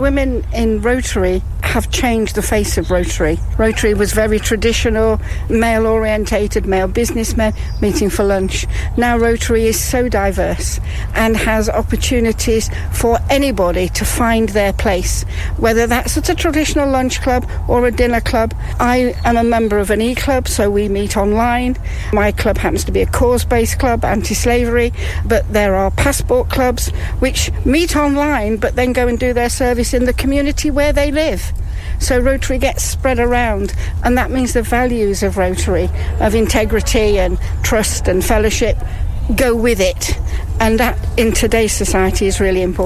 women in Rotary have changed the face of Rotary. Rotary was very traditional, male-orientated, male businessmen meeting for lunch. Now Rotary is so diverse and has opportunities for anybody to find their place, whether that's at a traditional lunch club or a dinner club. I am a member of an e-club, so we meet online. My club happens to be a cause-based club, anti-slavery, but there are passport clubs which meet online but then go and do their service in the community where they live. So Rotary gets spread around, and that means the values of Rotary, of integrity and trust and fellowship, go with it. And that in today's society is really important.